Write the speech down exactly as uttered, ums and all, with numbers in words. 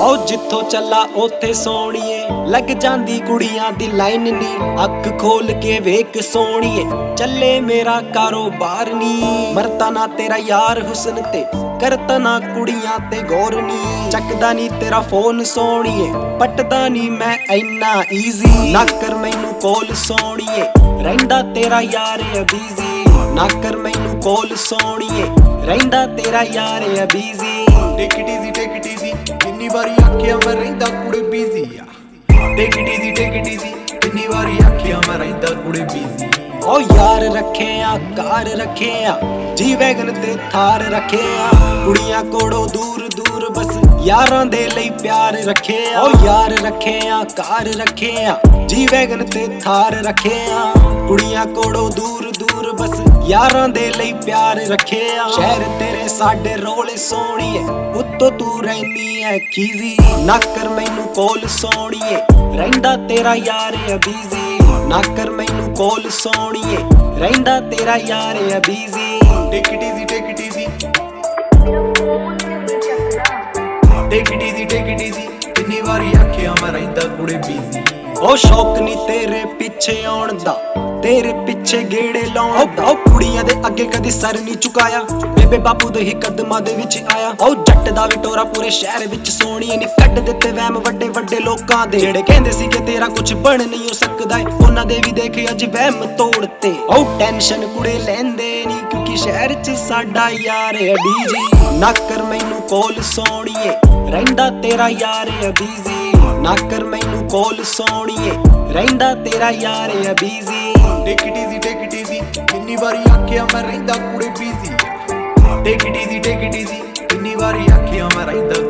ਓ ਜਿੱਥੋਂ ਚੱਲਾ ਉੱਥੇ ਸੋਹਣੀਏ ਲੱਗ ਜਾਂਦੀ ਕੁੜੀਆਂ ਦੀ ਲਾਈਨ ਨੀ। ਅੱਖ ਖੋਲ ਕੇ ਵੇਖ ਸੋਹਣੀਏ ਚੱਲੇ ਮੇਰਾ ਕਾਰੋਬਾਰ ਨੀ। ਮਰਤਾ ਨਾ ਤੇਰਾ ਯਾਰ ਹੁਸਨ ਤੇ ਕਰਤਾ ਨਾ ਕੁੜੀਆਂ ਤੇ ਗੌਰ ਨੀ। ਚੱਕਦਾ ਨੀ ਤੇਰਾ ਫੋਨ ਸੋਹਣੀਏ ਪੱਟਦਾ ਨੀ ਮੈਂ ਇੰਨਾ ਈਜ਼ੀ। ਨਾ ਕਰ ਮੈਨੂੰ ਕੋਲ ਸੋਹਣੀਏ ਰਹਿੰਦਾ ਤੇਰਾ ਯਾਰ ਅਬੀਜ਼ੀ। ਨਾ ਕਰ ਮੈਨੂੰ ਕੋਲ ਸੋਹਣੀਏ ਰਹਿੰਦਾ ਤੇਰਾ ਯਾਰ ਅਬੀਜ਼ੀ। Take it easy, take it easy, ਕਿੰਨੀ ਵਾਰੀ ਆਖਿਆ ਮੈਂ ਰਹਿੰਦਾ ਕੁੜੇ ਬਿਜ਼ੀ ਆ। Take it easy, take it easy, ਕਿੰਨੀ ਵਾਰੀ ਆਖਿਆ ਮੈਂ ਰਹਿੰਦਾ ਕੁੜੇ ਬਿਜ਼ੀ। ਓ ਯਾਰ ਰੱਖਿਆ ਕਾਰ ਰੱਖਿਆ ਜੀ ਵੈਗਨ ਤੇ ਥਾਰ ਰੱਖਿਆ। ਕੁੜੀਆਂ ਕੋਲੋਂ ਦੂਰ ਦੂਰ ਬਸ ਯਾਰਾਂ ਦੇ ਲਈ ਪਿਆਰ ਰੱਖਿਆ। ਓ ਯਾਰ ਰੱਖਿਆ ਕਾਰ ਰੱਖਿਆ ਜੀ ਵੈਗਨ ਤੇ ਥਾਰ ਰੱਖਿਆ। ਕੁੜੀਆਂ ਕੋਲੋਂ ਦੂਰ ਦੂਰ ਬਸ ਯਾਰਾਂ ਦੇ ਲਈ ਪਿਆਰ ਰੱਖਿਆ। ਸ਼ਹਿਰ ਤੇਰੇ ਸਾਡੇ ਰੋਲੇ ਸੋਹਣੀਏ ਉੱਤੋਂ ਤੂੰ ਰਹਿੰਦੀ ਐ ਖੀਜ਼ੀ। ਨਾ ਕਰ ਮੈਨੂੰ ਕੋਲ ਸੋਹਣੀਏ ਰਹਿੰਦਾ ਤੇਰਾ ਯਾਰ ਅਬੀਜ਼ੀ। ਨਾ ਕਰ ਮੈਨੂੰ ਕੋਲ ਸੋਹਣੀਏ ਰਹਿੰਦਾ ਤੇਰਾ ਯਾਰ ਅਬੀਜ਼ੀ। Take it easy, take it easy, take it easy, take it easy, ਕਿੰਨੀ ਵਾਰੀ ਆਖਿਆ ਮੈਂ ਰਹਿੰਦਾ ਕੁੜੇ ਬਿਜ਼ੀ। ਓ ਸ਼ੌਕ ਨੀ ਤੇਰੇ ਪਿੱਛੇ ਆਉਣ ਦਾ ਤੇਰੇ ਪਿੱਛੇ ਗੇੜੇ ਲਾਉਣ ਦਾ। ਓ ਕੁੜੀਆਂ ਦੇ ਅੱਗੇ ਕਦੀ ਸਰ ਨੀ ਝੁਕਾਇਆ ਬੇਬੇ ਬਾਪੂ ਦੇ ਹੀ ਕਦਮਾਂ ਦੇ ਵਿੱਚ ਆਇਆ। ਓ ਜੱਟ ਦਾ ਵੀ ਟੋਰਾ ਪੂਰੇ ਸ਼ਹਿਰ ਵਿੱਚ ਸੋਹਣੀਏ ਨੀ ਕੱਢ ਦਿੱਤੇ ਵਹਿਮ ਵੱਡੇ ਵੱਡੇ ਲੋਕਾਂ ਦੇ। ਜਿਹੜੇ ਕਹਿੰਦੇ ਸੀ ਕਿ ਤੇਰਾ ਕੁਝ ਬਣ ਨਹੀਂ ਹੋ ਸਕਦਾ ਉਹਨਾਂ ਦੇ ਵੀ ਦੇਖ ਅੱਜ ਵਹਿਮ ਤੋੜਤੇ। ਓ ਟੈਨਸ਼ਨ ਕੁੜੇ ਲੈਂਦੇ ਨੀ ਕਿਉਂਕਿ ਸ਼ਹਿਰ 'ਚ ਸਾਡਾ ਯਾਰ ਅਬੀਜੀ। ਨਾ ਕਰ ਮੈਨੂੰ ਕੋਲ ਸੋਹਣੀਏ ਰਹਿੰਦਾ ਤੇਰਾ ਯਾਰ ਅਬੀਜ਼ੀ। ਨਾ ਕਰ ਮੈਨੂੰ ਕੋਲ ਸੋਹਣੀਏ ਰਹਿੰਦਾ ਤੇਰਾ ਯਾਰ ਅਬੀਜ਼ੀ। Take it easy, take it easy, ਕਿੰਨੀ ਵਾਰੀ ਆਖਿਆ ਮੈਂ ਰਹਿੰਦਾ ਕੁੜੇ busy. Take it easy, take it easy, ਕਿੰਨੀ ਵਾਰੀ ਆਖਿਆ ਮੈਂ ਰਹਿੰਦਾ